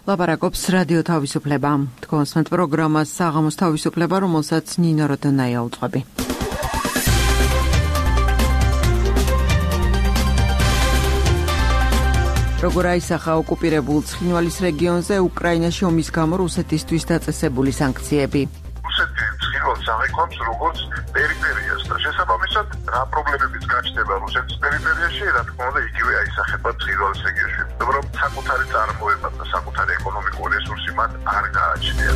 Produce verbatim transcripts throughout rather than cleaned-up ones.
ლაპარაკობს რადიო თავისუფლება. თქვენს პროგრამას საღამოს თავისუფლება, რომელსაც ნინო როდანაია უძღვები. როგორ აისახა ოკუპირებულ ცხინვალის რეგიონზე უკრაინაში ომის გამო რუსეთისთვის დაწესებული სანქციები. რუსეთი ცხინვალს აღიქვამს როგორც პერიფერიას და შესაბამისად რა პრობლემებიც გაჩნდება რუსეთის პერიფერიაში, რა თქმა უნდა იგივე აისახება ცხინვალის რეგიონში. მაგრამ საკუთარი წარმოება და საკუთარი ეკონომიკური რესურსი მათ არ გააჩნია.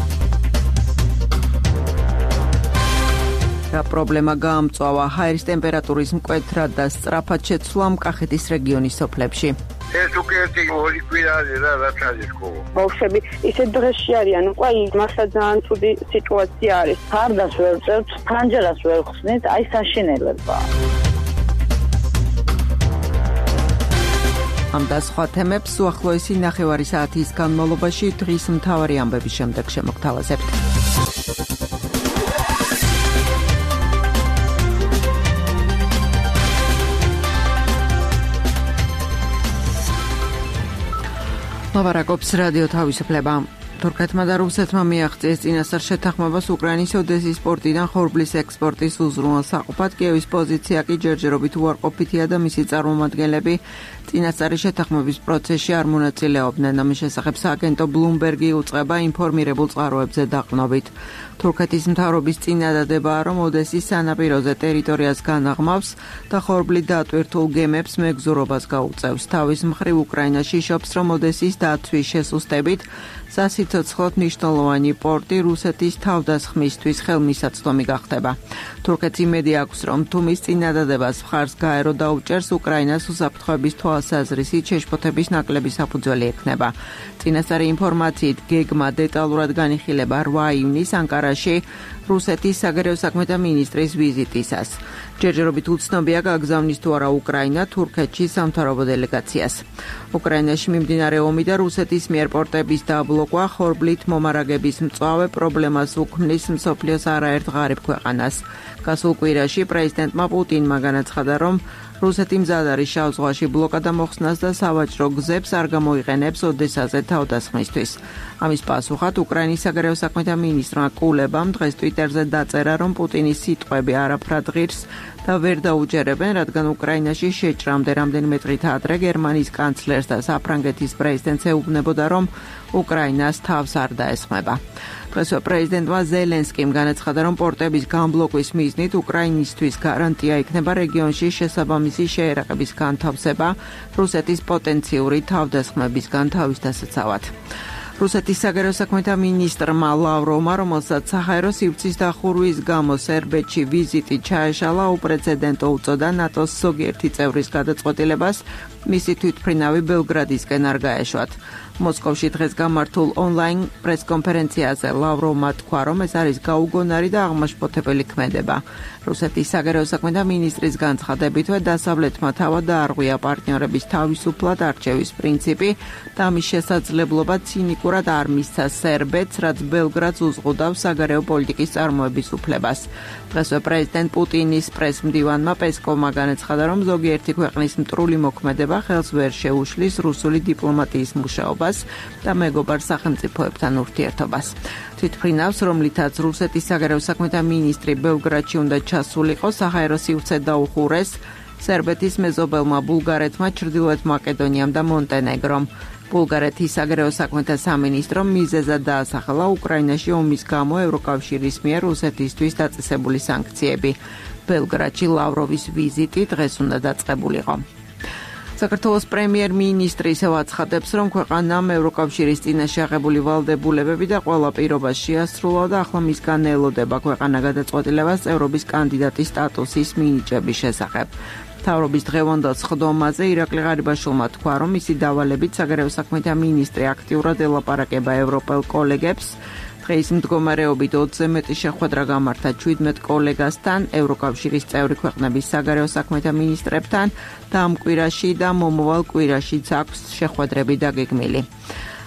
რა პრობლემა გაამწვავა ჰაერის ტემპერატურის მკვეთრად და სწრაფად შეცვლამ კახეთის რეგიონის სოფლებში. ეს უკეთი ორი კვირაა რა რაც არის ხო. ბავშვები ისე დღეში არიან, უკვე მართლა ძალიან ცუდი სიტუაცია არის. ფარდას ვერ წერთ, ფანჯარას ვერ ხსნით, აი საშინელება. ამ და სხვა თემებს უახლოესი ნახევარი საათის განმავლობაში დღის მთავარი ამბების შემდეგ შემოგთავაზებთ. ლაპარაკობს რადიო თავისუფლება. თურქეთმა და რუსეთმა მიაღწიეს წინასწარ შეთანხმებას უკრაინის ოდესის პორტიდან ხორბლის ექსპორტის უზრუნველსაყოფად. კიევის პოზიცია კი ჯერჯერობით უარყოფითია და მისი წარმომადგენლები წინასწარი შეთანხმების პროცესში არ მონაწილეობდნენ. ამის შესახებ სააგენტო ბლუმბერგი უწყება ინფორმირებულ წყაროებზე დაყრდნობით. თურქეთის მთავრობის წინადადებაა, რომ ოდესის სანაპიროზე ტერიტორიას განაღმავს და ხორბლით დატვირთულ გემებს მეგზურობას გაუწევს. თავის მხრივ უკრაინაში იშობს, რომ ოდესის დაცვის შესუსტებით სასიცოცხლოდ მნიშვნელოვანი პორტი რუსეთის თავდასხმისთვის ხელმისაწვდომი გახდება. თურქეთს იმედი აქვს, რომ თუ მის წინადადებას მხარს გაერო დაუჭერს, უკრაინას უსაფრთხოების თვალსაზრისით შეშფოთების ნაკლები საფუძველი ექნება. წინასწარი ინფორმაციით გეგმა დეტალურად განიხილება რვა ივნისს ანკარაში რუსეთის საგარეო საქმეთა მინისტრის ვიზიტისას. ჯერჯერობით უცნობია გაგზავნის თუ არა უკრაინა თურქეთში სამთავრობო დელეგაციას. უკრაინაში მიმდინარე ომი და რუსეთის მიერ პორტების დაბლოკვა ხორბლით მომარაგების მწვავე პრობლემას უქმნის მსოფლიოს არაერთ ღარიბ ქვეყანას. გასულ კვირაში პრეზიდენტმა პუტინმა განაცხადა, რომ რუსეთი მზად არის შავ ზღვაში ბლოკადა მოხსნას და სავაჭრო გზებს არ გამოიყენებს ოდესაზე თავდასხმისთვის. ამის პასუხად უკრაინის საგარეო საქმეთა მინისტრმა კულებამ დღეს ტვიტერზე დაწერა, რომ პუტინის სიტყვები არაფრად ღირს და ვერ დაუჯერებენ, რადგან უკრაინაში შეჭრამდე რამდენიმე დღით ადრე გერმანიის კანცლერს და საფრანგეთის პრეზიდენტს ეუბნებოდა, რომ უკრაინას თავს არ დაესხმება. დღესვე პრეზიდენტმა ზელენსკიმ განაცხადა, რომ პორტების განბლოკვის მიზნით უკრაინისთვის გარანტია იქნება რეგიონში შესაბამისი შეერაყების განთავსება რუსეთის პოტენციური თავდასხმებისგან თავის დასაცავად. რუსეთის საგარეო საქმეთა მინისტრმა ლავროვმა, რომელსაც საჰაერო სივრცის დახურვის გამო სერბეთში ვიზიტი ჩაეშალა, უპრეცედენტო უწოდა ნატოს ზოგიერთი წევრის გადაწყვეტილებას მისი თვითმფრინავი ბელგრადისკენ არ გაეშვათ. მოსკოვში დღეს გამართულ ონლაინ პრესკონფერენციაზე ლავროვმა თქვა, რომ ეს არის გაუგონარი და აღმაშფოთებელი ქმედება. რუსეთის საგარეო საქმეთა მინისტრის განცხადებითვე დასავლეთმა თავად დაარღვია პარტნიორების თავისუფლად არჩევის პრინციპი და ამის შესაძლებლობა ცინიკურად არ მისცა სერბეთს, რაც ბელგრადს უზღუდავს საგარეო პოლიტიკის წარმოების უფლებას. დღესვე პრეზიდენტ პუტინის პრესმდივანმა პესკოვმა განაცხადა, რომ ზოგიერთი ქვეყნის მტრული მოქმედება ხელს ვერ შეუშლის რუსული დიპლომატიის მუშაობას და მეგობარ სახელმწიფოებთან ურთიერთობას. თვითმფრინავს, რომლითაც რუსეთის საგარეო საქმეთა მინისტრი ბელგრადში უნდა ჩასულიყო, საჰაერო სივრცე დაუხურეს სერბეთის მეზობელმა ბულგარეთმა, ჩრდილოეთ მაკედონიამ და მონტენეგრომ. ბულგარეთის საგარეო საქმეთა სამინისტრომ მიზეზად დაასახელა უკრაინაში ომის გამო ევროკავშირის მიერ რუსეთისთვის დაწესებული სანქციები. ბელგრადში ლავროვის ვიზიტი დღეს უნდა დაწყებულიყო. საქართველოს პრემიერ-მინისტრი ისევ აცხადებს, რომ ქვეყანამ ევროკავშირის წინაშე აღებული ვალდებულებები და ყველა პირობა შეასრულა და ახლა მისგან ელოდება ქვეყანა გადაწყვეტილებას წევრობის კანდიდატის სტატუსის მინიჭების შესახებ. მთავრობის დღევანდელ სხდომაზე ირაკლი ღარიბაშვილმა თქვა, რომ მისი დავალებით საგარეო საქმეთა მინისტრი აქტიურად ელაპარაკება ევროპელ კოლეგებს. დღეის მდგომარეობით ოცზე მეტი შეხვედრა გამართა შვიდმეტ კოლეგასთან, ევროკავშირის წევრი ქვეყნების საგარეო საქმეთა მინისტრებთან და ამ კვირაში და მომავალ კვირაშიც აქვს შეხვედრები დაგეგმილი.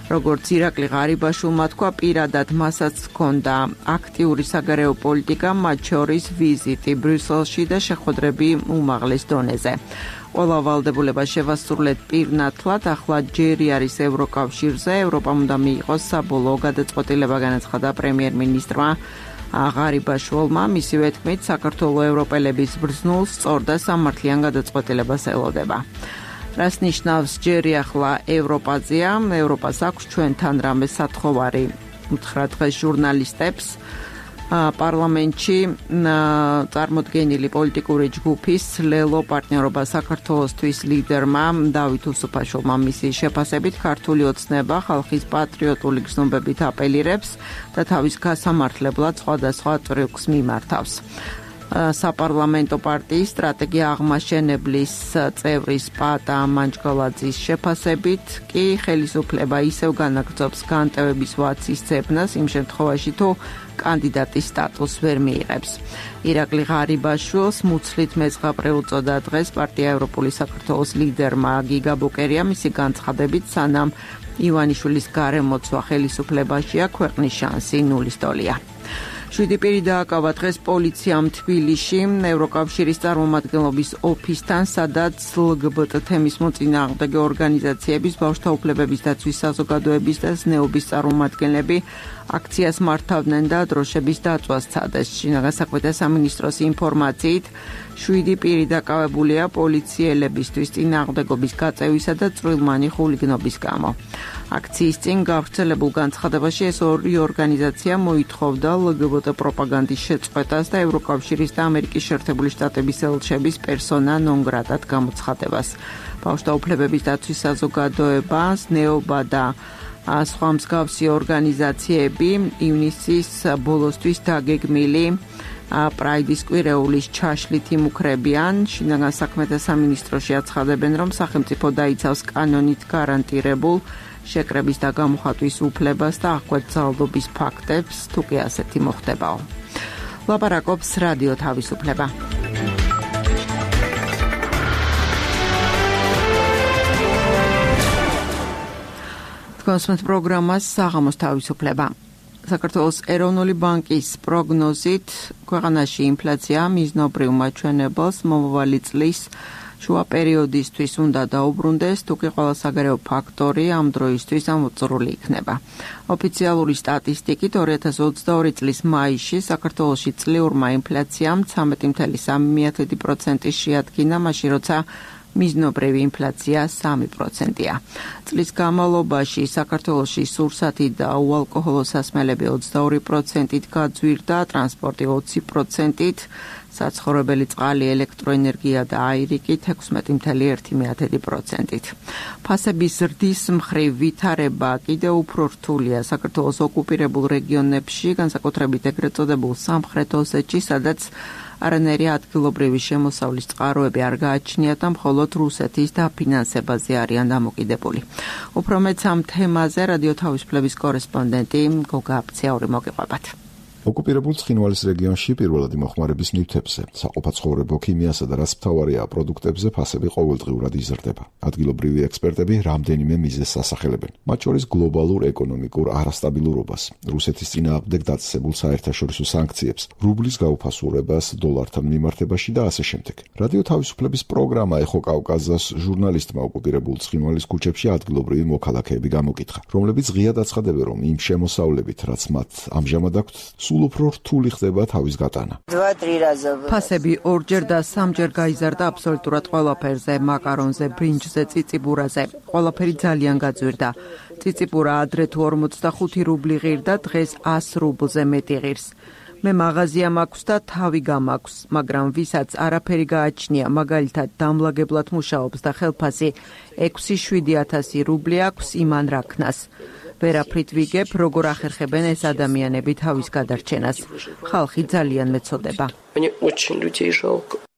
როგორც ირაკლი ღარიბაშვილმა თქვა, პირადად მასაც ჰქონდა აქტიური საგარეო პოლიტიკა, მათ შორის ვიზიტი ბრიუსელში და შეხვედრები უმაღლეს დონეზე. ყველა ვალდებულება შევასრულეთ პირნათლად, ახლა ჯერი არის ევროკავშირზე, ევროპამ უნდა მიიღოს საბოლოო გადაწყვეტილება, განაცხადა პრემიერ-მინისტრმა ღარიბაშვილმა. მისივე თქმით, საქართველოს ევროპელების ბრძნულს სწორ და სამართლიან გადაწყვეტილებას ელოდება. რას ნიშნავს ჯერი ახლა ევროპაზეა? ევროპას აქვს ჩვენთან რამე სათხოვარი, უთხრა დღეს ჟურნალისტებს პარლამენტში წარმოდგენილი პოლიტიკური ჯგუფის ლელო პარტნიორობა საქართველოსთვის ლიდერმა დავით უსუფაშვილმა მისი შეფასებით ქართული ოცნება ხალხის პატრიოტული გრძნობებით აპელირებს და თავის გასამართლებლად სხვადასხვა ტრიუქს მიმართავს. საპარლამენტო პარტიის სტრატეგია აღმაშენებლის წევრის პატა მანჯგალაძის შეფასებით კი ხელისუფლება ისევ განაგრძობს განტევების ვაცის ძებნას იმ შემთხვევაში თუ კანდიდატის სტატუსს ვერ მიიღებს. ირაკლი ღარიბაშვილს მუცლით მეძღაპრე უწოდა დღეს პარტია ევროპული საქართველოს ლიდერმა გიგა ბუკერია მისი განცხადებით, სანამ ივანიშვილის გარემოცვა ხელისუფლებაშია, ქვეყნის შანსი ნულის ტოლია. შვიდი პირი დააკავა დღეს პოლიციამ თბილისში ევროკავშირის წარმომადგენლობის ოფისთან, სადაც ლგბტ თემის მოწინააღმდეგე ორგანიზაციების, ბავშვთა უფლებების დაცვის საზოგადოების და ზნეობის წარმომადგენლები აქციას მართავდნენ და დროშების დაწვას სცადეს. შინაგან საქმეთა სამინისტროს ინფორმაციით, შვიდი პირი დაკავებულია პოლიციელებისთვის წინააღმდეგობის გაწევისა და წვრილმანი ხულიგნობის გამო. აქციის წინ გავრცელებულ განცხადებაში ეს ორი ორგანიზაცია მოითხოვდა ლგბტ პროპაგანდის შეწყვეტას და ევროკავშირის და ამერიკის შეერთებული შტატების ელჩების პერსონა ნონ გრატად გამოცხადებას. ბავშვთა უფლებების დაცვის საზოგადოება, ზნეობა და სხვა მსგავსი ორგანიზაციები ივნისის ბოლოსთვის დაგეგმილი პრაიდის კვირეულის ჩაშლით იმუქრებიან. შინაგან საქმეთა სამინისტროში აცხადებენ, რომ სახელმწიფო დაიცავს კანონით გარანტირებულ შეკრების და გამოხატვის უფლებას და აღკვეცალდობის ფაქტებს, თუ კი ასეთი მოხდებაო. ლაპარაკობს რადიო თავისუფლება. კონსუმენტ პროგრამას საღამოს თავისუფლება. საქართველოს ეროვნული ბანკის პროგნოზით ქვეყანაში ინფლაცია მიზნობრივ მაჩვენებელს მომავალი წლის შუა პერიოდისთვის უნდა დაუბრუნდეს, თუკი ყველა საგარეო ფაქტორი ამ დროისთვის ამოწურული იქნება. ოფიციალური სტატისტიკით ორი ათას ოცდაორი წლის მაისში საქართველოში წლიურმა ინფლაციამ ცამეტი წუთი სამი პროცენტი შეადგინა, მაშინ როცა მიზნობრივი ინფლაცია სამი პროცენტია. წლის განმავლობაში საქართველოში სურსათი და უალკოჰოლო სასმელები ოცდაორი პროცენტით გაძვირდა, ტრანსპორტი ოცი პროცენტით, საცხოვრებელი წყალი, ელექტროენერგია და აირი კი ექვსმეტი წუთი ერთი პროცენტით. ფასების ზრდის მხრივ ვითარება კიდევ უფრო რთულია საქართველოს ოკუპირებულ რეგიონებში, განსაკუთრებით ეგრეთ წოდებულ სამხრეთ ოსეთში, სადაც არანაირი ადგილობრივი შემოსავლის წყაროები არ გააჩნიათ და მხოლოდ რუსეთის დაფინანსებაზე არიან დამოკიდებული. უფრო მეც ამ თემაზე რადიო თავისუფლების კორესპონდენტი გოგა აფციური მოგიყვებათ. ოკუპირებულ ცხინვალის რეგიონში პირველად მოხმარების ნივთებზე, საყოფაცხოვრებო ქიმიასა და რაც მთავარია პროდუქტებზე ფასები ყოველდღიურად იზრდება. ადგილობრივი ექსპერტები რამდენიმე მიზეზს ასახელებენ, მათ შორის გლობალურ ეკონომიკურ არასტაბილურობას, რუსეთის წინააღმდეგ დაწესებულ საერთაშორისო სანქციებს, რუბლის გაუფასურებას დოლართან მიმართებაში და ასე შემდეგ. რადიო თავისუფლების პროგრამა ეხო კავკაზას ჟურნალისტმა ოკუპირებულ ცხინვალის ქუჩებში ადგილობრივი მოქალაქეები გამოკითხა, რომლებიც ღიად აცხადებენ, რომ იმ შემოსავლებით, რაც მათ ამჟამად აქვთ, უფრო რთული ხდება თავის გატანა. ფასები ორჯერ და სამჯერ გაიზარდა აბსოლუტურად ყველაფერზე, მაკარონზე, ბრინჯზე, წიწიბურაზე. ყველაფერი ძალიან გაძვირდა. წიწიბურა ადრე თუ ორმოცდახუთი რუბლი ღირდა, დღეს ას რუბლზე მეტი ღირს. მე მაღაზია მაქვს და თავი გამაქვს, მაგრამ ვისაც არაფერი გააჩნია, მაგალითად დამლაგებლად მუშაობს და ხელფასი ექვსი შვიდი ათასი რუბლი აქვს, იმან რა ქნას. ვერაფრით ვიგებ, როგორ ახერხებენ ეს ადამიანები თავის გადარჩენას. ხალხი ძალიან მეცოდება.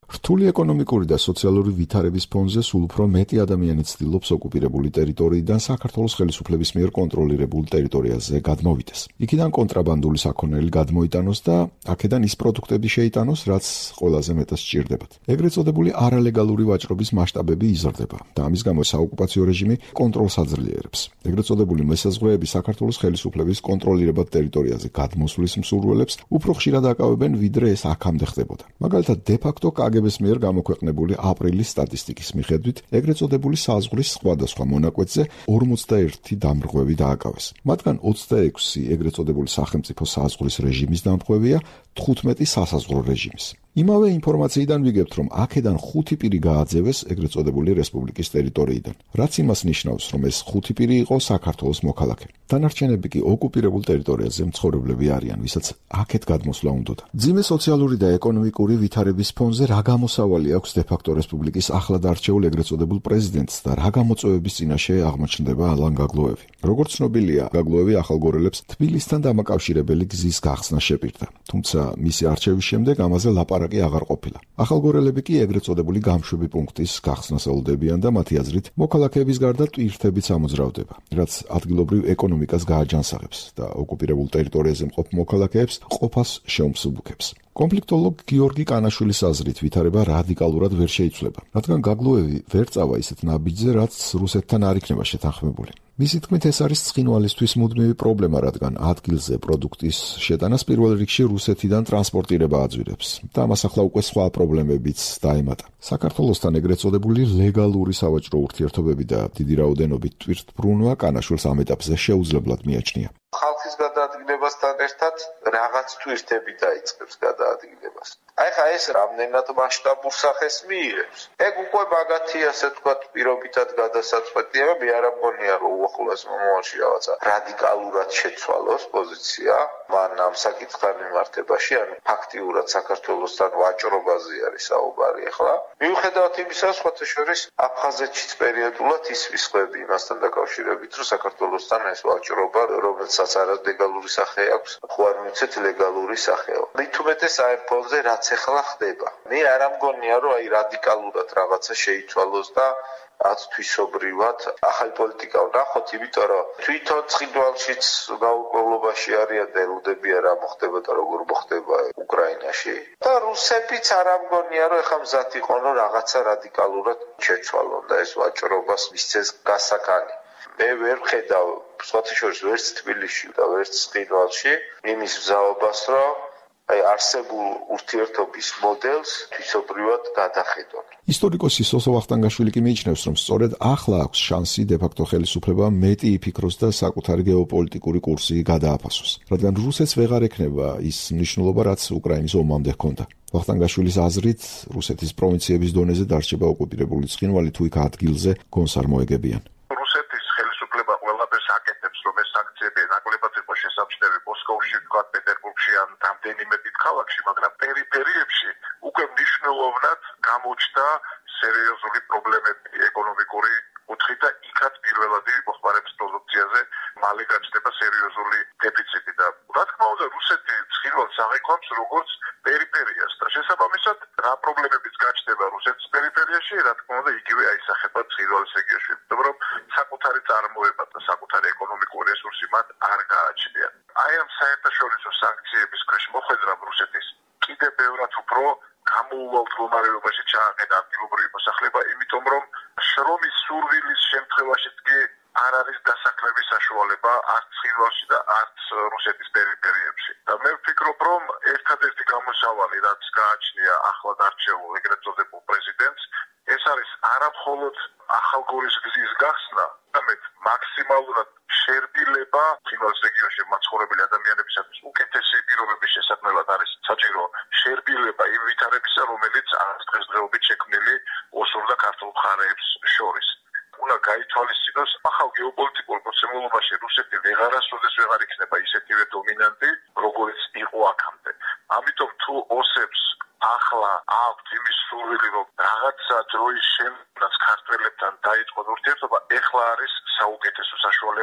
რთული ეკონომიკური და სოციალური ვითარების ფონზე სულ უფრო მეტი ადამიანი ცდილობს ოკუპირებული ტერიტორიიდან საქართველოს ხელისუფლების მიერ კონტროლირებულ ტერიტორიაზე გადმოვიდეს. იქიდან კონტრაბანდული საქონელი გადმოიტანოს და აქედან ის პროდუქტები შეიტანოს, რაც ყველაზე მეტად სჭირდებათ. ეგრეთ წოდებული არალეგალური ვაჭრობის მასშტაბები იზრდება და ამის გამო საოკუპაციო რეჟიმი კონტროლს აძლიერებს. ეგრეთ წოდებული მესაზღვრეები საქართველოს ხელისუფლების კონტროლირებად ტერიტორიაზე გადმოსვლის მსურველებს უფრო ხშირად აკავებენ, ვიდრე ეს აქამდე ხდებოდა. მაგალითად, დე-ფაქტო კაგებეს მიერ გამოქვეყნებული აპრილის სტატისტიკის მიხედვით, ეგრეთ წოდებული საზღვრის სხვადასხვა მონაკვეთზე ორმოცდაერთი დამრღვევი დააკავეს. მათგან ოცდაექვსი ეგრეთ წოდებული სახელმწიფო საზღვრის რეჟიმის დამრღვევია, თხუთმეტი სასაზღვრო რეჟიმის. იმავე ინფორმაციიდან ვიგებთ, რომ აქედან ხუთი პირი გააძევეს ეგრეთ წოდებული რესპუბლიკის ტერიტორიიდან, რაც იმას ნიშნავს, რომ ეს ხუთი პირი იყო საქართველოს მოქალაქე. დანარჩენები კი ოკუპირებულ ტერიტორიაზე მცხოვრებლები არიან, ვისაც აქეთ გადმოსვლა უნდოდა. მძიმე სოციალური და ეკონომიკური ვითარების ფონზე რა გამოსავალი აქვს დე-ფაქტო რესპუბლიკის ახლად არჩეულ ეგრეთ წოდებულ პრეზიდენტს და რა გამოწვევების წინაშე აღმოჩნდება ალან გაგლოევი. როგორც ცნობილია, გაგლოევი ახალგორელებს თბილისთან დამაკავშირებელი გზის გახსნა შეპირდა, თუმცა მისი არჩევის შემდეგ ამაზე ლაპარაკი აღარ ყოფილა. ახალგორელები კი ეგრეთ წოდებული გამშვები პუნქტის გახსნას ელოდებიან და მათი აზრით მოქალაქეების გარდა ტვირთებიც ამოძრავდება, რაც ადგილობრივ ეკონომიკას გააჯანსაღებს და ოკუპირებულ ტერიტორიაზე მყოფ მოქალაქეებს ყოფას შეუმსუბუქებს. კონფლიქტოლოგ გიორგი კანაშვილის აზრით ვითარება რადიკალურად ვერ შეიცვლება, რადგან გაგლოევი ვერ წავა ისეთ ნაბიჯზე, რაც რუსეთთან არ იქნება შეთანხმებული. მისი თქმით, ეს არის ცხინვალისთვის მუდმივი პრობლემა, რადგან ადგილზე პროდუქტის შეტანას პირველ რიგში რუსეთიდან ტრანსპორტირება აძვირებს და ამას ახლა უკვე სხვა პრობლემებიც დაემატა. საქართველოსთან ეგრეთ წოდებული ლეგალური სავაჭრო ურთიერთობები და დიდი რაოდენობით ტვირთბრუნვა კანაშვილს ამ ეტაპზე შეუძლებლად მიაჩნია. ხალხის გადაადგილებასთან ერთად რაღაც ტვირთები დაიწყებს გადაადგილებას. აი ხა ეს რამდენად მასშტაბურ სახეს მიიღებს. ეგ უკვე მაგათი ასე თქვათ პირობითად გადასაწყვეტია, მე არ ამგონია რომ უახლოეს მომავალში რაღაცა რადიკალურად შეცვალოს პოზიცია მან ამ საკითხთან მიმართებაში, ანუ ფაქტიურად საქართველოსთან ვაჭრობაზე არის საუბარი ახლა. მიუხედავად იმისა, სხვათა შორის აფხაზეთშიც პერიოდულად ის ვისხები იმასთან დაკავშირებით, რომ საქართველოსთან ეს ვაჭრობა, რომელსაც არა ლეგალური სახე აქვს, ხო არ მიცეთ ლეგალური სახეო. მით უმეტეს აი ფონზე რაც ახლა ხდება. მე არ ამგონია რომ აი რადიკალურად რაღაცა შეიცვალოს და რაც თვისობრივად ახალი პოლიტიკა ვნახოთ, იმიტომ რომ თვითონ ცხინვალშიც გაურკვევლობაში არიან და ელოდებიან რა მოხდება და როგორ მოხდება უკრაინაში. და რუსებიც არ ამგონია რომ ეხლა მზად იყონ რომ რაღაცა რადიკალურად შეცვალონ და ეს ვაჭრობას მისცეს გასაკანი. მე ვერ ხედავ სხვათა შორის ვერც თბილისში და ვერც ცხინვალში იმის მზაობას, რომ აი არსებულ ურთიერთობის მოდელს თვისობრივად გადახედონ. ისტორიკოსი სოსო ვახტანგაშვილი კი მიიჩნევს, რომ სწორედ ახლა აქვს შანსი დე-ფაქტო ხელისუფლებამ მეტი იფიქროს და საკუთარი გეოპოლიტიკური კურსი გადააფასოს, რადგან რუსეთს ვეღარ ექნება ის მნიშვნელობა, რაც უკრაინის ომამდე ჰქონდა. ვახტანგაშვილის აზრით, რუსეთის პროვინციების დონეზე დარჩება ოკუპირებული ცხინვალი თუ იქ ადგილზე გონს არ მოეგებიან. რუსეთის ხელისუფლება ყველაფერს აკეთებს, რომ ეს სანქციები ნაკლებად იყოს შესამჩნევი მოსკოვში, თქვა პეტერბურგში ან რამდენიმე დიდ ქალაქში, მაგრამ პერიფერიებში უკვე მნიშვნელოვნად გამოჩნდა სერიოზული პრობლემები ეკონომიკური კუთხით და იქაც პირველადი მოხმარების პროდუქციაზე მალე გაჩნდება სერიოზული დეფიციტი და რა თქმა უნდა რუსეთი ცხინვალს აღიქვამს როგორც პერიფერიას და შესაბამისად რა პრობლემებიც გაჩნდება რუსეთის პერიფერიაში, რა თქმა უნდა იგივე აისახება ცხინვალის რეგიონში, მაგრამ საკუთარი წარმოება და საკუთარი ეკონომიკური რესურსი მათ არ გააჩნია. აი ამ საერთაშორისო სანქციების ქვეშ მოხვედრამ რუსეთის კიდევ ბევრად უფრო გამოუვალ მდგომარეობაში ჩააყენა ადგილობრივი მოსახლეობა, იმიტომ რომ შრომის სურვილის შემთხვევაშიც კი არ არის დასაქმების საშუალება არც ცხინვალში და არც რუსეთის პერიფერიებში. და მე ვფიქრობ, რომ ერთადერთი გამოსავალი, რაც გააჩნია ახლად არჩეულ ეგრეთ წოდებულ პრეზიდენტს, ეს არის არა მხოლოდ ახალგორის გზის გახსნა, არამედ მაქსიმალურად შერბილება ცხინვალის რეგიონში მაცხოვრებელი ადამიანებისათვის უკეთესი პირობების შესაქმნელად არის საჭირო შერბილება იმ ვითარებისა, რომელიც არის დღესდღეობით შექმნილი ოსურ და ქართულ მხარეებს შორის. უნდა გაითვალისწინოს ახალ გეოპოლიტიკურ პროცესულობაში რუსეთი ვეღარასოდეს ვეღარ იქნება ისეთივე დომინანტი, როგორიც იყო აქამდე. ამიტომ თუ ოსებს ახლა აქვთ იმის სურვილი, რომ რაღაცა დროის შემდეგ ქართველებთან დაიწყონ ურთიერთობა, ეხლა არის საუკეთესო საშუალება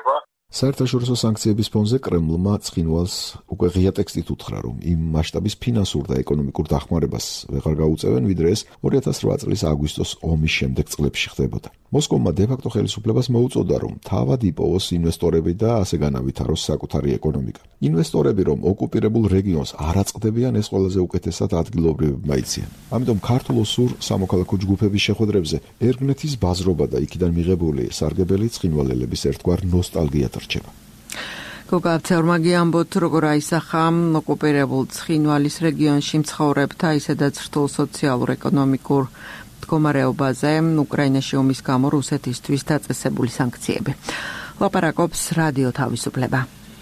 საერთაშორისო სანქციების ფონზე კრემლმა ცხინვალს უკვე ღია ტექსტით უთხრა, რომ იმ მასშტაბის ფინანსურ და ეკონომიკურ დახმარებას ვეღარ გაუწევენ, ვიდრე ეს ორი ათას რვა წლის აგვისტოს ომის შემდეგ წლებში ხდებოდა. მოსკოვმა დე-ფაქტო ხელისუფლებას მოუწოდა, რომ თავად იპოვოს ინვესტორები და ასე განავითაროს საკუთარი ეკონომიკა. ინვესტორები, რომ ოკუპირებულ რეგიონს არ აწყდებიან, ეს ყველაზე უკეთესად ადგილობრივებმა იციან. ამიტომ ქართულ ოსურ სამოქალაქო ჯგუფების შეხვედრებზე ერგნეთის ბაზრობა და იქიდან მიღებული სარგებელი ცხინვალელების ერთგვარ ნოსტალგიად რჩება. გოგაცეურმა გიამბოთ, როგორ აისახა ოკუპირებულ ცხინვალის რეგიონში მცხოვრებთა ისედაც რთულ სოციალურ-ეკონომიკურ მდგომარეობაზე უკრაინაში ომის გამო რუსეთისთვის დაწესებული სანქციები. ლაპარაკობს რადიო თავისუფლება.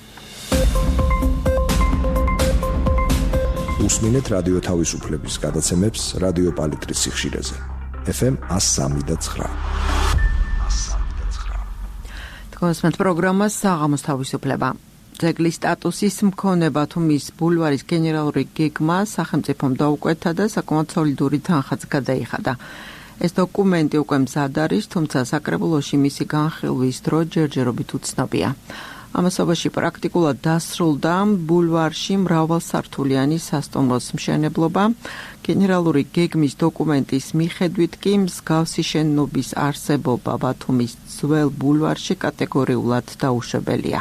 უსმინეთ რადიო თავისუფლების გადაცემებს რადიო პალიტრის სიხშირეზე. ეფ ემ one oh three point nine. კონსმენტ პროგრამა საღამოს თავისუფლება. ძეგლის სტატუსის მქონე ბათუმის ბულვარის გენერალური გეგმა სახელმწიფომ დაუკვეთა და საკმაოდ სოლიდური თანხაც გადაიხადა. ეს დოკუმენტი უკვე მზად არის, თუმცა საკრებულოში მისი განხილვის დრო ჯერჯერობით უცნობია. ამასობაში პრაქტიკულად დასრულდა ბულვარში მრავალსართულიანი სასტუმროს მშენებლობა. გენერალური გეგმის დოკუმენტის მიხედვით კი მსგავსი შენობის არსებობა ბათუმის ძველ ბულვარში კატეგორიულად დაუშვებელია.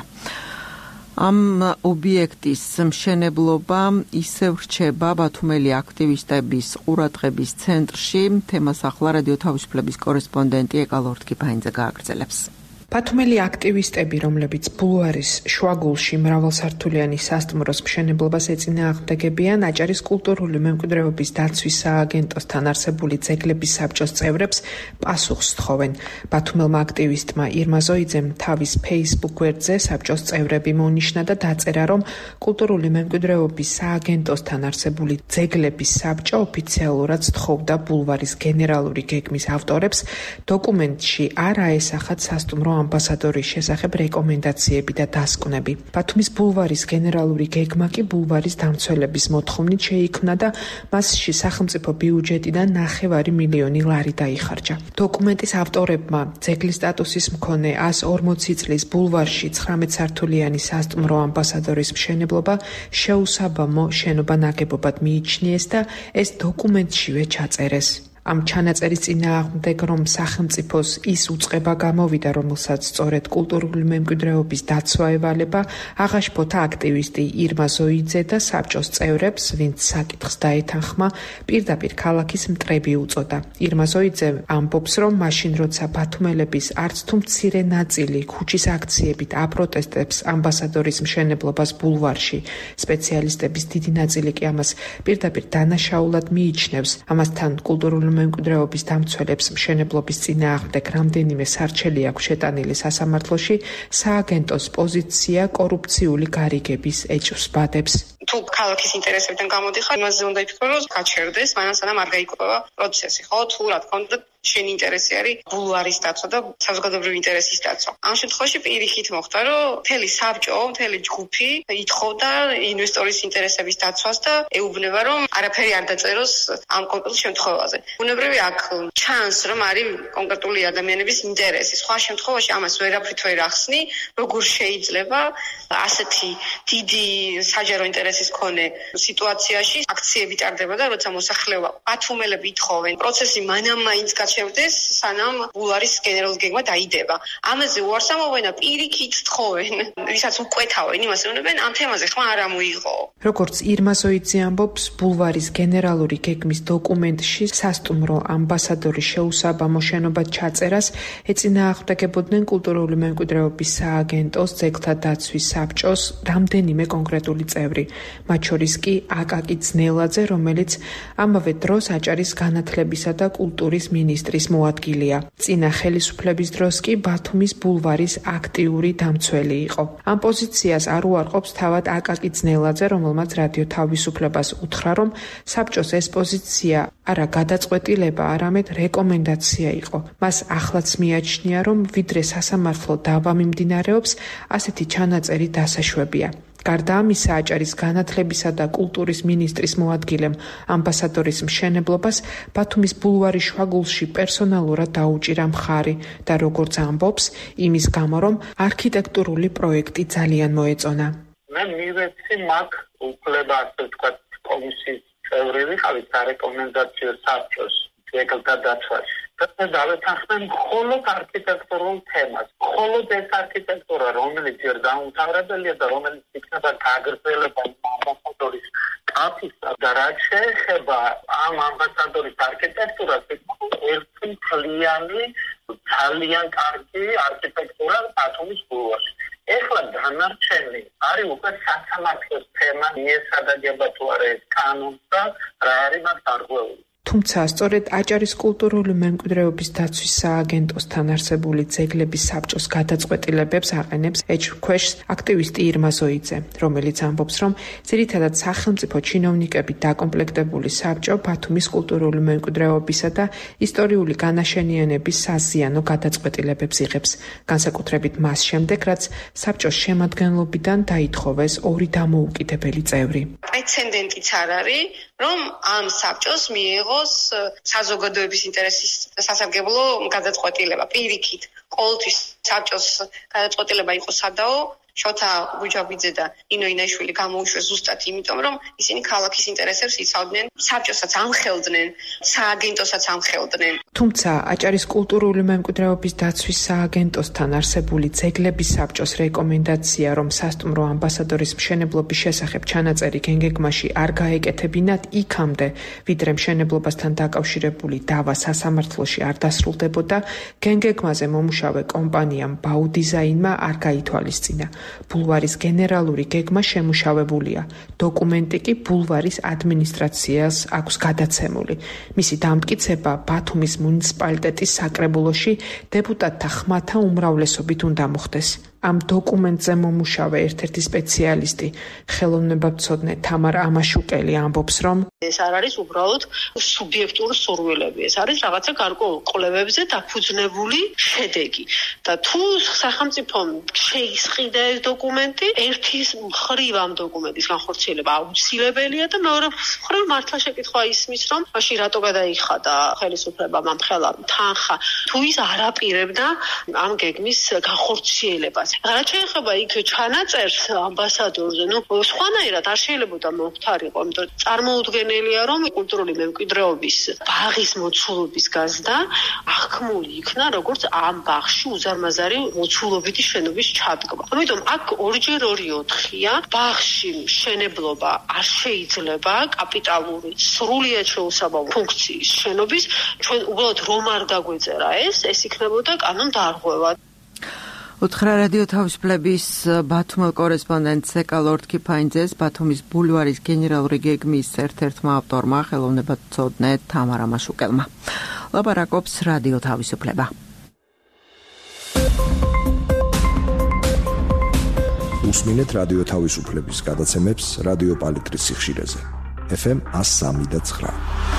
ამ ობიექტის მშენებლობა ისევ რჩება ბათუმელი აქტივისტების ყურადღების ცენტრში. თემას ახლა რადიო თავისუფლების კორესპონდენტი ეკალორთკი ფაინძე გააგრძელებს. ბათუმელი აქტივისტები, რომლებიც ბულვარის შუაგულში მრავალსართულიანი სასტუმროს მშენებლობას ეწინააღმდეგებიან, აჭარის კულტურული მემკვიდრეობის დაცვის სააგენტოსთან არსებული ძეგლების საბჭოს წევრებს პასუხს თხოვენ. ბათუმელმა აქტივისტმა ირმა ზოიძემ თავის Facebook გვერდზე საბჭოს წევრები მოუნიშნა და დაწერა, რომ კულტურული მემკვიდრეობის სააგენტოსთან არსებული ძეგლების საბჭო ოფიციალურად თხოვდა ბულვარის გენერალური გეგმის ავტორებს დოკუმენტში არ აესახათ სასტუმრო ამბასადორის შესახებ რეკომენდაციები და დასკვნები. ბათუმის ბულვარის გენერალური გეგმა კი ბულვარის დამცველების მოთხოვნით შეიქმნა და მასში სახელმწიფო ბიუჯეტიდან ნახევარი მილიონი ლარი დაიხარჯა. დოკუმენტის ავტორებმა ძეგლის სტატუსის მქონე one forty წლის ბულვარში ცხრამეტსართულიანი სასტუმრო ამბასადორის მშენებლობა შეუსაბამო შენობა ნაგებობად მიიჩნიეს და ეს დოკუმენტშივე ჩაწერეს. ამ ჩანაწერის წინააღმდეგ, რომ სახელმწიფოს ის უწყება გამოვიდა, რომელსაც სწორედ კულტურული მემკვიდრეობის დაცვა ევალება, აღაშფოთა აქტივისტი ირმა ზოიძე და საბჭოს წევრებს, ვინც საკითხს დაეთანხმა, პირდაპირ ქალაქის მტრები უწოდა. ირმა ზოიძე ამბობს, რომ მაშინ როცა ბათუმელების არც თუ მცირე ნაწილი ქუჩის აქციებით აპროტესტებს ამბასადორის მშენებლობას ბულვარში, სპეციალისტების დიდი ნაწილი კი ამას პირდაპირ დანაშაულად მიიჩნევს. ამასთან კულტურული მემკვიდრეობის დამცველებს მშენებლობის წინააღმდეგ რამდენიმე სარჩელი აქვს შეტანილი სასამართლოში, სააგენტოს პოზიცია კორუფციული გარიგების ეჭვს ბადებს. თუ ქალაქის ინტერესებიდან გამოდიხარ, იმაზე უნდა იფიქრო, რომ გაჩერდეს, მანამ სანამ არ გაიკვება პროცესი, ხო? თუ რა თქმა უნდა შენი ინტერესი არის ბულვარის დაცვა და საზოგადოებრივი ინტერესის დაცვა. ამ შემთხვევაში პირიქით მოხდა, რომ მთელი საბჭო, მთელი ჯგუფი ითხოვდა ინვესტორის ინტერესების დაცვას და ეუბნება, რომ არაფერი არ დაწეროს ამ კონკრეტულ შემთხვევაზე. ბუნებრივი აქ ჩანს, რომ არის კონკრეტული ადამიანების ინტერესი. სხვა შემთხვევაში ამას ვერაფრით ვერ ახსნი, როგორ შეიძლება ასეთი დიდი საჯარო ინტერესის მქონე სიტუაციაში აქციები ტარდება და როცა მოსახლეობა ბათუმელები ითხოვენ, პროცესი მანამ მაინც გაჩერდეს, სანამ ბულვარის გენერალური გეგმა დაიდება. ამაზე უარს ამოვენ და პირიქით თხოვენ, ვისაც უკვეთავენ, იმას ეუბნებენ, ამ თემაზე ხმა არ ამოიღო. როგორც ირმა ზოიძე ამბობს, ბულვარის გენერალური გეგმის დოკუმენტში სასტუმრო ამბასადორის შეუსაბამო შენობა ჩაწერას ეწინააღმდეგებოდნენ კულტურული მემკვიდრეობის სააგენტოს, ძეგლთა დაცვის საბჭოს რამდენიმე კონკრეტული წევრი. მათ შორის კი აკაკი ძნელაძე, რომელიც ამავე დროს აჭარის განათლებისა და კულტურის მინისტრის მოადგილეა. წინა ხელისუფლების დროს კი ბათუმის ბულვარის აქტიური დამცველი იყო. ამ პოზიციას არ უარყოფს თავად აკაკი ძნელაძე, რომელმაც რადიო თავისუფლებას უთხრა, რომ საბჭოს ეს პოზიცია არა გადაწყვეტილება, არამედ რეკომენდაცია იყო. მას ახლაც მიაჩნია, რომ ვიდრე სასამართლო დავა მიმდინარეობს, ასეთი ჩანაწერი დასაშვებია. გარდა ამისა, აჭარის განათლებისა და კულტურის მინისტრის მოადგილემ ამბასადორის მშენებლობას ბათუმის ბულვარის შუაგულში პერსონალურად დაუჭირა მხარი და როგორც ამბობს, იმის გამო, რომ არქიტექტურული პროექტი ძალიან მოეწონა. მე მივეცი მაგ უფლება, ასე ვთქვათ, კომისიის წევრი ვიყავით სარეკომენდაციო საბჭოს ძეგლთა დაცვაში. და დავეთანხმე მხოლოდ არქიტექტურულ თემას. მხოლოდ ეს არქიტექტურა, რომელიც ჯერ დაუმთავრებელია და რომელიც იქნება გაგრძელება ამბასადორის კაფისა და რაც შეეხება ამ ამბასადორის არქიტექტურას, ერთი მთლიანი ძალიან კარგი არქიტექტურა ბათუმის ბულვარში. ეხლა დანარჩენი არის უკვე სასამართლოს თემა, მიესადაგება თუ არა ეს კანონს და რა არის მას დარღვეული. თუმცა სწორედ აჭარის კულტურული მემკვიდრეობის დაცვის სააგენტოსთან არსებული ძეგლების საბჭოს გადაწყვეტილებებს აყენებს ეჭვქვეშს აქტივისტი ირმა ზოიძე, რომელიც ამბობს, რომ ძირითადად სახელმწიფო ჩინოვნიკებით დაკომპლექტებული საბჭო ბათუმის კულტურული მემკვიდრეობისა და ისტორიული განაშენიანების საზიანო გადაწყვეტილებებს იღებს, განსაკუთრებით მას შემდეგ, რაც საბჭოს შემადგენლობიდან დაითხოვეს ორი დამოუკიდებელი წევრი. პრეცედენტიც არ არის, რომ ამ საბჭოს მიიღოს საზოგადოების ინტერესის სასარგებლო გადაწყვეტილება. პირიქით, ყოველთვის საბჭოს გადაწყვეტილება იყო სადაო, შოთა გუჯაბიძე და ნინო ინაიშვილი გამოუშვეს ზუსტად იმიტომ, რომ ისინი ქალაქის ინტერესებს იცავდნენ, საბჭოსაც ამხელდნენ, სააგენტოსაც ამხელდნენ. თუმცა აჭარის კულტურული მემკვიდრეობის დაცვის სააგენტოსთან არსებული ძეგლების საბჭოს რეკომენდაცია, რომ სასტუმრო ამბასადორის მშენებლობის შესახებ ჩანაწერი გენგეგმაში არ გაეკეთებინათ იქამდე, ვიდრე მშენებლობასთან დაკავშირებული დავა სასამართლოში არ დასრულდებოდა, გენგეგმაზე მომუშავე კომპანიამ ბაუდიზაინმა არ გაითვალისწინა. ბულვარის გენერალური გეგმა შემუშავებულია, დოკუმენტი კი ბულვარის ადმინისტრაციას აქვს გადაცემული. მისი დამტკიცება ბათუმის მუნიციპალიტეტის საკრებულოში დეპუტატთა ხმათა უმრავლესობით უნდა მოხდეს. ამ დოკუმენტზე მომუშავე ერთ-ერთი სპეციალისტი, ხელოვნებაცოდნე თამარ ამაშუკელი ამბობს, რომ ეს არ არის უბრალოდ სუბიექტური სურვილები, ეს არის რაღაცა გარკვეულ კვლევებზე დაფუძნებული შედეგი. და თუ სახელმწიფომ შეისყიდა ეს დოკუმენტი, ერთის მხრივ ამ დოკუმენტის განხორციელება აუცილებელია და მეორე მხრივ მართლა შეკითხვა ისმის, რომ მაშინ რატო გადაიხადა ხელისუფლებამ ამ ხელარ თანხა, თუ ის არ აპირებდა ამ გეგმის განხორციელებას. რაც შეეხება იქ ჩანაწერს ამბასადორზე, ну, სხვანაირად არ შეიძლება მოხდარიყო, იმიტომ რომ წარმოუდგენელია, რომ კულტურული მემკვიდრეობის ბაღის მოცულობის გაზრდა აღქმული იქნა, როგორც ამ ბაღში უზარმაზარი მოცულობითი შენობის ჩადგმა. ამიტომ აქ ორჯერ ორი ოთხია, ბაღში მშენებლობა არ შეიძლება კაპიტალური, სრულიად შეუსაბამო ფუნქციის შენობის, ჩვენ უბრალოდ რომ არ დაგვეწერა ეს, ეს იქნებოდა კანონ დარღვევა. უთხრა რადიო თავისუფლების ბათუმელ კორესპონდენტ ზეკალორდ კიფაინძეს ბათუმის ბულვარის გენერალური გეგმის ერთ-ერთმა ავტორმა ხელოვნებაცოდნე თამარ ამაშუკელმა. ლაპარაკობს რადიო თავისუფლება. უსმინეთ რადიო თავისუფლების გადაცემებს რადიო პალიტრის სიხშირეზე. ეფ ემ one oh three point nine.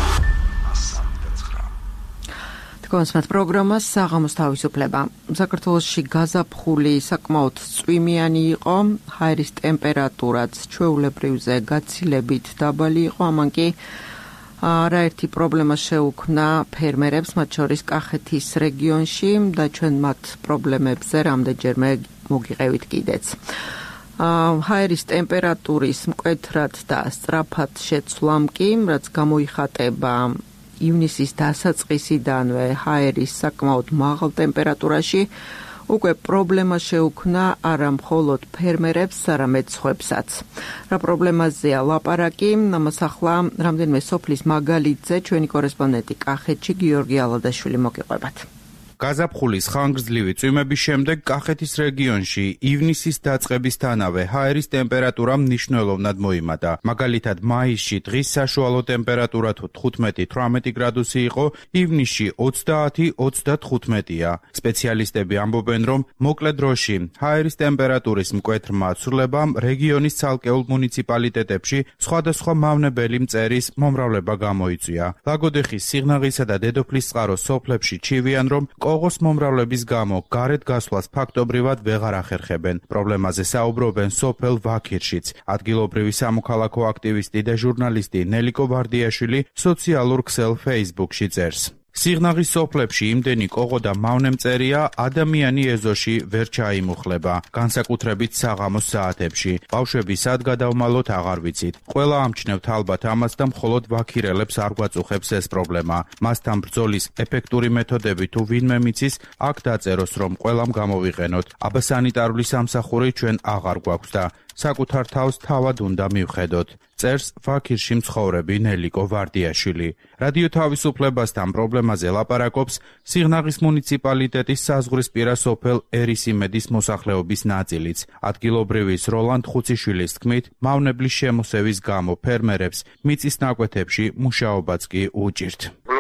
კონსმათ პროგრამა საღამოს თავისუფლება. საქართველოში გაზაფხული საკმაოდ წვიმიანი იყო, ჰაერის ტემპერატურაც ჩვეულებრივზე გაცილებით დაბალი იყო, ამან კი არაერთი პრობლემა შეუქმნა ფერმერებს, მათ შორის კახეთის რეგიონში და ჩვენ მათ პრობლემებზე რამდენჯერმე მოგიყევით კიდეც. ჰაერის ტემპერატურის მკვეთრად და სწრაფად შეცვლამ კი, რაც გამოიხატება ივნისის დასაწყისიდანვე ჰაერის საკმაოდ მაღალ ტემპერატურაში უკვე პრობლემა შეუქმნა არა მხოლოდ ფერმერებს, არამედ სხვებსაც. რა პრობლემაზეა ლაპარაკი, ამას ახლა რამდენიმე სოფლის მაგალითზე ჩვენი კორესპონდენტი კახეთში გიორგი ალადაშვილი მოგიყვებათ. გაზაფხულის ხანგრძლივი წვიმების შემდეგ კახეთის რეგიონში ივნისის დაწყებისთანავე ჰაერის ტემპერატურა მნიშვნელოვნად მოიმატა. მაგალითად, მაისში დღის საშუალო ტემპერატურა თუ თხუთმეტი თვრამეტი გრადუსი იყო, ივნისში ოცდაათი ოცდათხუთმეტია. სპეციალისტები ამბობენ, რომ მოკლე დროში ჰაერის ტემპერატურის მკვეთრმა ცვლილებამ რეგიონის ცალკეულ მუნიციპალიტეტებში სხვადასხვა მავნებელი მწერის მომრავლება გამოიწვია. ლაგოდეხის, სიღნაღისა და დედოფლისწყაროს სოფლებში ჩივიან, რომ ყოღოს მომრავლების გამო გარეთ გასვლას ფაქტობრივად ვეღარ ახერხებენ. პრობლემაზე საუბრობენ სოფელ ვაქირშიც. ადგილობრივი სამოქალაქო აქტივისტი და ჟურნალისტი ნელიკო ვარდიაშვილი სოციალურ ქსელ Facebook-ში წერს. სიღნაღის სოფლებში იმდენი ყოღო და მავნე მწერია, ადამიანი ეზოში ვერ ჩაიმუხლება, განსაკუთრებით საღამოს საათებში. ბავშვები სად გადავმალოთ აღარ ვიცით. ყველა ამჩნევთ ალბათ ამას და მხოლოდ ვაქირელებს არ გვაწუხებს ეს პრობლემა. მასთან ბრძოლის ეფექტური მეთოდები თუ ვინმე მიცის, აქ დაწეროს, რომ ყველამ გამოვიყენოთ. აბა სანიტარული სამსახური ჩვენ აღარ გვაქვს და საკუთარ თავს თავად უნდა მივხედოთ. წერს ვაქირში მცხოვრები ნელიკო ვარდიაშვილი. რადიო თავისუფლებასთან პრობლემაზე ლაპარაკობს სიღნაღის მუნიციპალიტეტის საზღვრისპირა სოფელ ერისიმედის მოსახლეობის ნაწილიც. ადგილობრივის როლანდ ხუციშვილის თქმით, მავნებლის შემოსევის გამო ფერმერებს მიწის ნაკვეთებში მუშაობაც კი უჭირთ.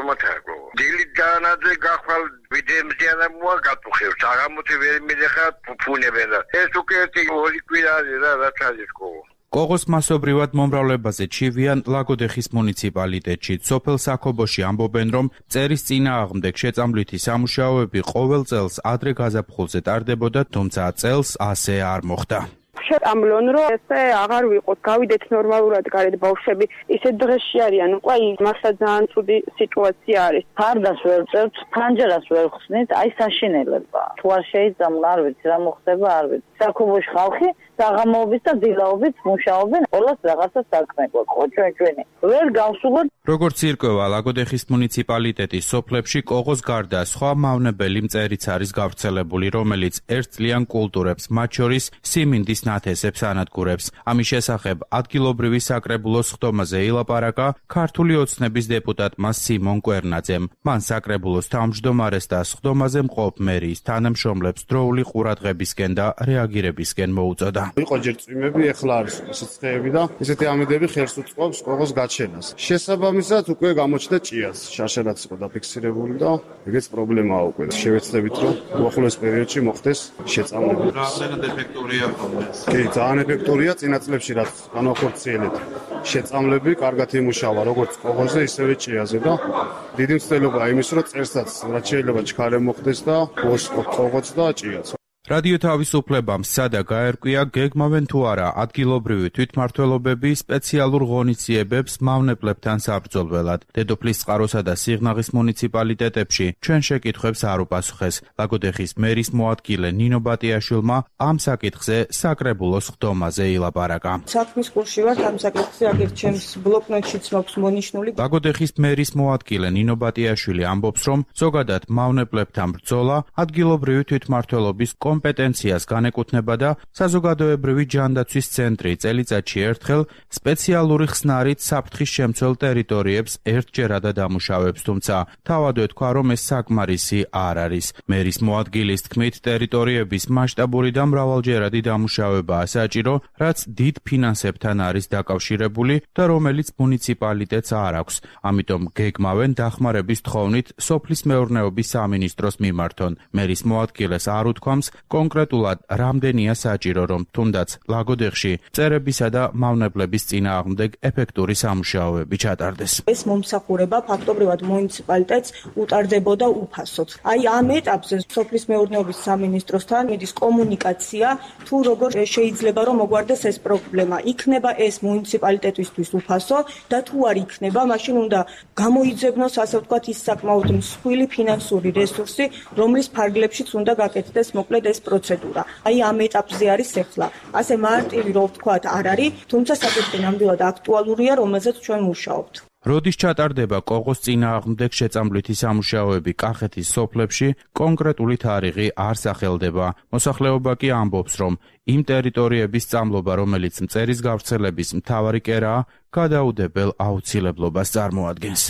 განაძე გახვალ ვიდემზიანა მოაგატუხებს აღამოთი ვერ მიდეხა ფუნებენ ეს უკვე ერთი ორი კვირაა რა რაც არის ყო ყოღოს მასობრივად მომრავლებაზე ჩივიან ლაგოდეხის მუნიციპალიტეტში. სოფელ საქობოში ამბობენ, რომ წერის წინააღმდეგ შეწამლვითი სამუშაოები ყოველ წელს ადრე გაზაფხულზე ტარდებოდა, თუმცა წელს ასე არ მოხდა. შეამლონ რომ ესე აღარ ვიყოთ, გავიდეთ ნორმალურად გარეთ ბავშვები, ისე დღეში არიან, უკვე მართლა ძალიან ცუდი სიტუაცია არის. ფარდას ვერ წერთ, ფანჯერას ვერ ხსნით, აი საშინელება. თუ არ შეიძლება, არ ვიცი რა მოხდება, არ ვიცი. საქობოში ხალხი საღამოობით და დილაობით მუშაობენ, ყოველს რაღაცა საქმე გვაქვს, ხო ჩვენი. ვერ გავსუგოთ. როგორც ირკვევა ლაგოდეხის მუნიციპალიტეტის სოფლებში ყოღოს გარდა სხვა მავნებელი მწერიც არის გავრცელებული, რომელიც ერთწლიან კულტურებს, მათ შორის სიმინდის ნათესებს ანადგურებს. ამის შესახებ ადგილობრივი საკრებულოს ხდომაზე ილაპარაკა ქართული ოცნების დეპუტატმა სიმონ კვერნაძემ. მან საკრებულოს თავმჯდომარეს და ხდომაზე მყოფ მერიის თანამშრომლებს დროული ყურადღებისკენ და რეაგირებისკენ მოუწოდა. იყო ჯერ წვიმები, ეხლა არის ისეთ ხეები და ისეთი ამედები ხელს უწყობს ყოღოს გაჩენას. შესაბამისად უკვე გამოჩნდა ჭიას, შარშელაც იყო დაფიქსირებული და ეგეც პრობლემაა უკვე. შევეცდებით რომ უახლოეს პერიოდში მოხდეს შეწამლები. რამდენად ეფექტურია ეს? კი, ძალიან ეფექტურია წინა წლებში რაც განახორციელეთ. შეწამლები კარგად იმუშავა როგორც ყოღოზე, ისევე ჭიაზე და დიდი მცდელობაა იმის რომ წერსაც რაც შეიძლება ჩქარე მოხდეს და ყოღოც და ჭიაც. რადიო თავისუფლებამ სადა გაერკვია გეგმავენ თუ არა ადგილობრივი თვითმმართველობები სპეციალურ ღონისძიებებს მავნებლებთან საბრძოლველად. დედოფლის წყაროსა და სიღნაღის მუნიციპალიტეტებში ჩვენ შეკითხვებს არ უპასუხეს. ლაგოდეხის მერის მოადგილე ნინო ბატიაშვილმა ამ საკითხზე საკრებულოს ხდომაზე ილაპარაკა. საქმის კურსში ვარ ამ საკითხზე, აგერ ჩემს ბლოკნოტშიც მაქვს მონიშნული. ლაგოდეხის მერის მოადგილე ნინო ბატიაშვილი ამბობს, რომ ზოგადად მავნებლებთან ბრძოლა ადგილობრივი თვითმმართველობის კომპეტენციას განეკუთვნება და საზოგადოებრივი ჯანდაცვის ცენტრი წელიწადში ერთხელ სპეციალური ხსნარით საფრთხის შემცველ ტერიტორიებს ერთჯერადად ამუშავებს, თუმცა თავადვე თქვა, რომ ეს საკმარისი არ არის. მერის მოადგილის თქმით, ტერიტორიების მასშტაბური და მრავალჯერადი დამუშავებაა საჭირო, რაც დიდ ფინანსებთან არის დაკავშირებული და რომელიც მუნიციპალიტეტს არ აქვს. ამიტომ გეგმავენ დახმარების თხოვნით სოფლის მეურნეობის სამინისტროს მიმართონ. მერის მოადგილეს არ უთქვამს კონკრეტულად რამდენია საჭირო, რომ თუნდაც ლაგოდეხში წერებისა და მავნებლების წინააღმდეგ ეფექტური სამუშაოები ჩატარდეს. ეს მომსახურება ფაქტობრივად მუნიციპალიტეტს უტარდებოდა უფასოდ. აი ამ ეტაპზე სოფლის მეურნეობის სამინისტროსთან მიდის კომუნიკაცია, თუ როგორ შეიძლება რომ მოგვარდეს ეს პრობლემა. იქნება ეს მუნიციპალიტეტისთვის უფასო და თუ არ იქნება, მაშინ უნდა გამოიძებნოს, ასე ვთქვათ, ის საკმაოდ მსხვილი ფინანსური რესურსი, რომლის ფარგლებშიც უნდა გაკეთდეს მოკლედ ეს პროცედურა. აი ამ ეტაპზე არის ახლა. ასე მარტივი რო ვთქვათ არ არის, თუმცა საკითხი ნამდვილად აქტუალურია, რომელზეც ჩვენ მუშაობთ. როდის ჩატარდება ყოღოს წინააღმდეგ შეწამლვითი სამუშაოები კახეთის სოფლებში, კონკრეტული თარიღი არ სახელდება. მოსახლეობა კი ამბობს, რომ იმ ტერიტორიების წამლობა, რომელიც მწერის გავრცელების მთავარი კერაა, გადაუდებელ აუცილებლობას წარმოადგენს.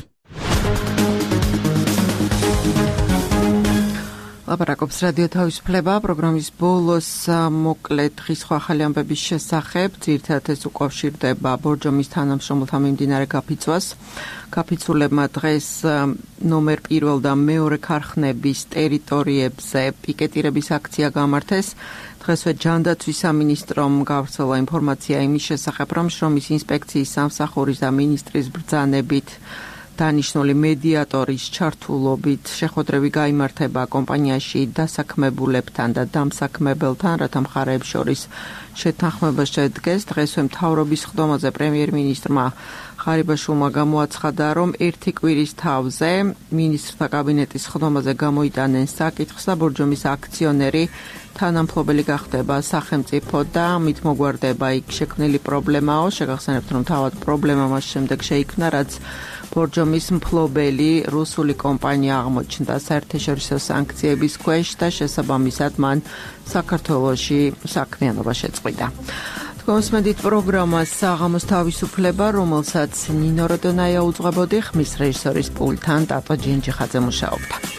ლაპარაკობს რადიო თავისუფლება პროგრამის ბოლოს მოკლედ დღის სხვა ახალი ამბების შესახებ. ძირითადად ეს უკავშირდება ბორჯომის თანამშრომელთა მიმდინარე გაფიცვას. გაფიცულებმა დღეს ნომერ პირველ და მეორე ქარხნების ტერიტორიებზე პიკეტირების აქცია გამართეს. დღესვე ჯანდაცვის სამინისტრომ გავრცელა ინფორმაცია იმის შესახებ, რომ შრომის ინსპექციის სამსახურის და მინისტრის ბრძანებით დანიშნული მედიატორის ჩართულობით შეხვედრები გაიმართება კომპანიაში დასაქმებულებთან და დამსაქმებელთან, რათა მხარეებს შორის შეთანხმება შედგეს. დღესვე მთავრობის ხდომაზე პრემიერ-მინისტრმა ღარიბაშვილმა გამოაცხადა, რომ ერთი კვირის თავზე მინისტრთა კაბინეტის ხდომაზე გამოიტანენ საკითხს და ბორჯომის აქციონერი თანამფლობელი გახდება სახელმწიფო და მით მოგვარდება იქ შექმნილი პრობლემაო. შეგახსენებთ, რომ თავად პრობლემა მას შემდეგ შეიქმნა, რაც ბორჯომის მფლობელი რუსული კომპანია აღმოჩნდა საერთაშორისო სანქციების ქვეშ და შესაბამისად მან საქართველოში საქმიანობა შეწყვიტა. Თქვენსმენდით პროგრამას საღამოს თავისუფლება, რომელსაც ნინო როდონაია უძღვებოდი, ხმის რეჟისორის პულტთან ტატო ჯინჯიხაძე მუშაობდა.